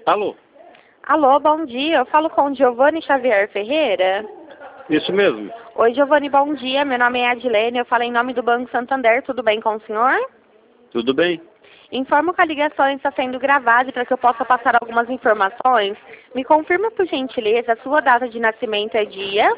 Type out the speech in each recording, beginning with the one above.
Alô? Alô, bom dia. Eu falo com Giovanni Xavier Ferreira. Isso mesmo. Oi, Giovanni, bom dia. Meu nome é Adilene. Eu falo em nome do Banco Santander. Tudo bem com o senhor? Tudo bem? Informo que a ligação está sendo gravada e para que eu possa passar algumas informações. Me confirma, por gentileza, a sua data de nascimento é dia?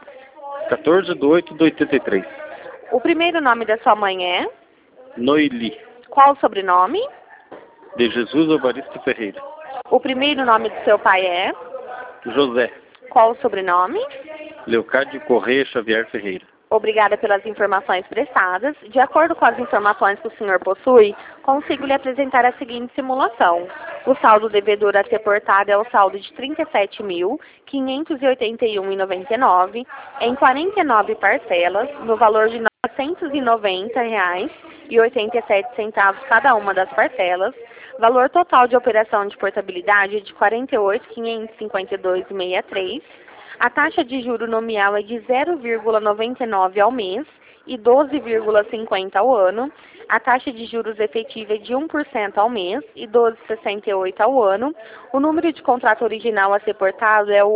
14/8/83. O primeiro nome da sua mãe é? Noeli. Qual o sobrenome? De Jesus Evaristo Ferreira. O primeiro nome do seu pai é? José. Qual o sobrenome? Leocádio Correia Xavier Ferreira. Obrigada pelas informações prestadas. De acordo com as informações que o senhor possui, consigo lhe apresentar a seguinte simulação. O saldo devedor a ser portado é o saldo de R$ 37.581,99 em 49 parcelas, no valor de R$ 990,87 cada uma das parcelas. Valor total de operação de portabilidade de R$ 48.552,63. A taxa de juro nominal é de 0,99 ao mês e 12,50 ao ano. A taxa de juros efetiva é de 1% ao mês e 12,68 ao ano. O número de contrato original a ser portado é o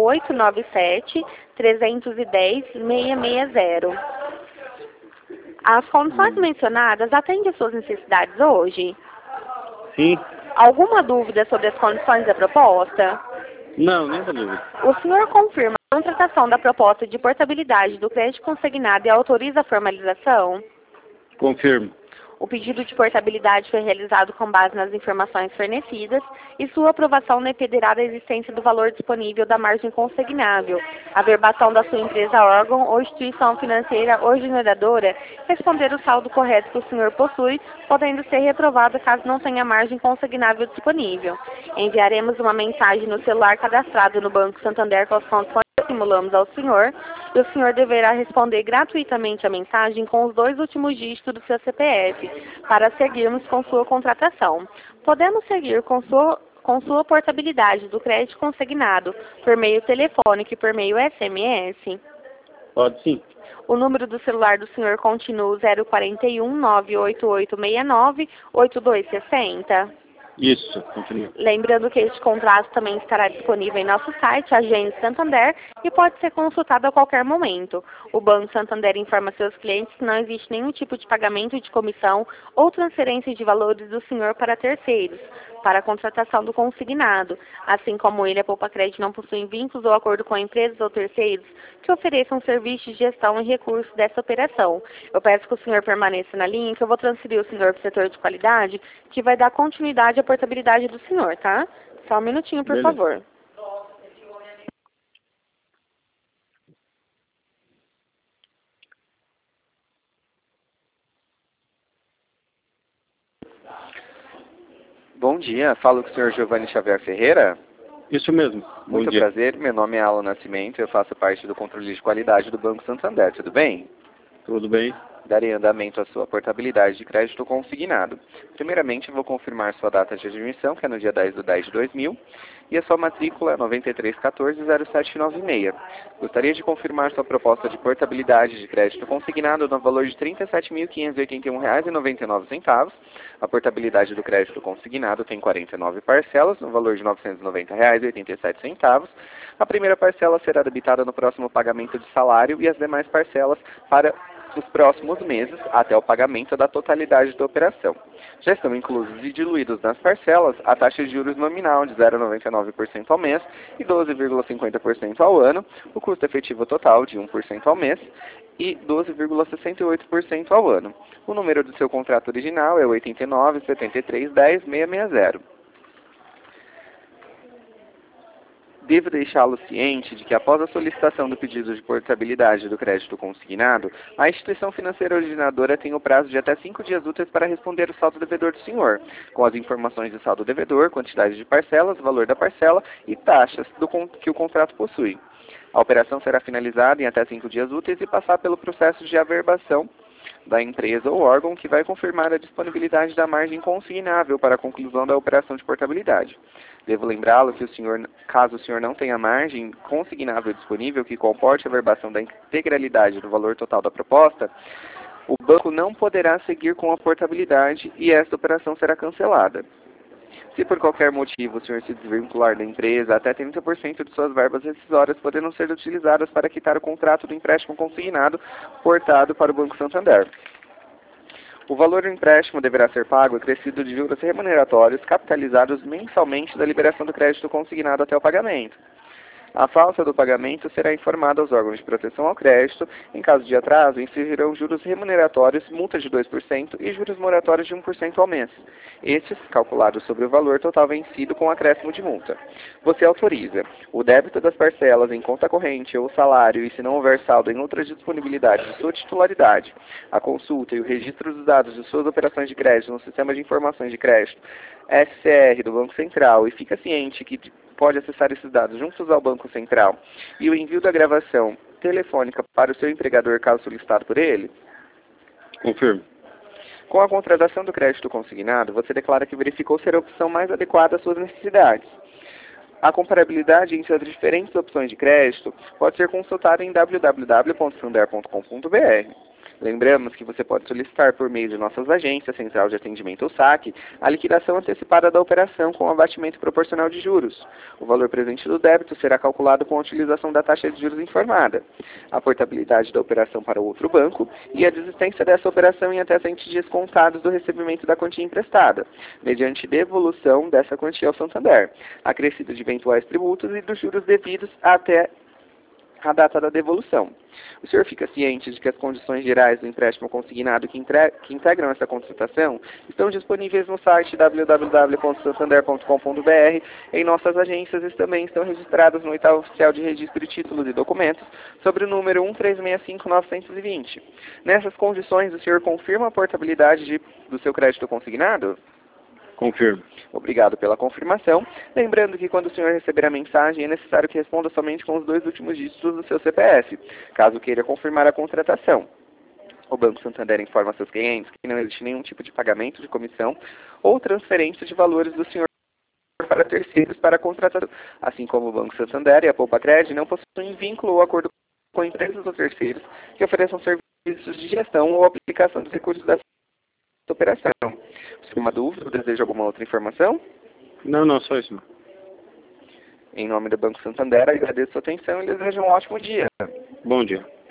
897-310-660. As condições mencionadas atendem às suas necessidades hoje? Sim. Alguma dúvida sobre as condições da proposta? Não, nem da dúvida. O senhor confirma a contratação da proposta de portabilidade do crédito consignado e autoriza a formalização? Confirmo. O pedido de portabilidade foi realizado com base nas informações fornecidas e sua aprovação dependerá da existência do valor disponível da margem consignável. A verbação da sua empresa, órgão ou instituição financeira ou generadora responder o saldo correto que o senhor possui, podendo ser reprovada caso não tenha margem consignável disponível. Enviaremos uma mensagem no celular cadastrado no Banco Santander com as condições que simulamos ao senhor, e o senhor deverá responder gratuitamente a mensagem com os 2 últimos dígitos do seu CPF, para seguirmos com sua contratação. Podemos seguir com sua portabilidade do crédito consignado por meio telefônico e por meio SMS? Pode sim. O número do celular do senhor continua 041 98869 8260. Isso, continua. Lembrando que este contrato também estará disponível em nosso site, Agência Santander, e pode ser consultado a qualquer momento. O Banco Santander informa seus clientes que não existe nenhum tipo de pagamento de comissão ou transferência de valores do senhor para terceiros, para a contratação do consignado. Assim como ele, a Poupa Crédito não possui vínculos ou acordo com empresas ou terceiros que ofereçam serviços de gestão e recursos dessa operação. Eu peço que o senhor permaneça na linha, que eu vou transferir o senhor para o setor de qualidade, que vai dar continuidade à portabilidade do senhor, tá? Só um minutinho, por Beleza. favor. Bom dia, falo com o senhor Giovanni Xavier Ferreira. Isso mesmo. Bom Muito dia. prazer, meu nome é Alan Nascimento, eu faço parte do controle de qualidade do Banco Santander, tudo bem? Tudo bem? Darei andamento à sua portabilidade de crédito consignado. Primeiramente, vou confirmar sua data de admissão, que é no dia 10/10/2000, e a sua matrícula 93140796. Gostaria de confirmar sua proposta de portabilidade de crédito consignado no valor de R$ 37.581,99. A portabilidade do crédito consignado tem 49 parcelas, no valor de R$ 990,87. A primeira parcela será debitada no próximo pagamento de salário e as demais parcelas para os próximos meses, até o pagamento da totalidade da operação. Já estão inclusos e diluídos nas parcelas a taxa de juros nominal de 0,99% ao mês e 12,50% ao ano, o custo efetivo total de 1% ao mês e 12,68% ao ano. O número do seu contrato original é 89-7310-660. Devo deixá-lo ciente de que, após a solicitação do pedido de portabilidade do crédito consignado, a instituição financeira originadora tem o prazo de até 5 dias úteis para responder o saldo devedor do senhor, com as informações de saldo devedor, quantidade de parcelas, valor da parcela e taxas que o contrato possui. A operação será finalizada em até 5 dias úteis e passar pelo processo de averbação da empresa ou órgão que vai confirmar a disponibilidade da margem consignável para a conclusão da operação de portabilidade. Devo lembrá-lo que caso o senhor não tenha margem consignável disponível que comporte a averbação da integralidade do valor total da proposta, o banco não poderá seguir com a portabilidade e esta operação será cancelada. Se por qualquer motivo o senhor se desvincular da empresa, até 30% de suas verbas rescisórias poderão ser utilizadas para quitar o contrato do empréstimo consignado portado para o Banco Santander. O valor do empréstimo deverá ser pago acrescido de juros remuneratórios capitalizados mensalmente da liberação do crédito consignado até o pagamento. A falta do pagamento será informada aos órgãos de proteção ao crédito. Em caso de atraso, incidirão juros remuneratórios, multa de 2% e juros moratórios de 1% ao mês. Estes, calculados sobre o valor total vencido com acréscimo de multa. Você autoriza o débito das parcelas em conta corrente ou salário e, se não houver saldo em outra disponibilidade de sua titularidade, a consulta e o registro dos dados de suas operações de crédito no Sistema de Informações de Crédito, SCR, do Banco Central, e fica ciente que pode acessar esses dados juntos ao Banco Central, e o envio da gravação telefônica para o seu empregador caso solicitado por ele? Confirmo. Com a contratação do crédito consignado, você declara que verificou ser a opção mais adequada às suas necessidades. A comparabilidade entre as diferentes opções de crédito pode ser consultada em www.santander.com.br. Lembramos que você pode solicitar por meio de nossas agências, Central de Atendimento ou SAC, a liquidação antecipada da operação com abatimento proporcional de juros. O valor presente do débito será calculado com a utilização da taxa de juros informada, a portabilidade da operação para outro banco e a desistência dessa operação em até 100 dias contados do recebimento da quantia emprestada, mediante devolução dessa quantia ao Santander, acrescido de eventuais tributos e dos juros devidos até a data da devolução. O senhor fica ciente de que as condições gerais do empréstimo consignado que integram essa contratação estão disponíveis no site www.santander.com.br, em nossas agências e também estão registradas no Oitavo Oficial de Registro de Títulos e Documentos, sobre o número 1365920. Nessas condições, o senhor confirma a portabilidade do seu crédito consignado? Confirmo. Obrigado pela confirmação. Lembrando que quando o senhor receber a mensagem, é necessário que responda somente com os 2 últimos dígitos do seu CPF, caso queira confirmar a contratação. O Banco Santander informa seus clientes que não existe nenhum tipo de pagamento de comissão ou transferência de valores do senhor para terceiros para a contratação. Assim como o Banco Santander e a Poupa Cred não possuem vínculo ou acordo com empresas ou terceiros que ofereçam serviços de gestão ou aplicação dos recursos dessa operação. Você tem uma dúvida ou deseja alguma outra informação? Não, só isso. Em nome do Banco Santander, agradeço a sua atenção e desejo um ótimo dia. Bom dia.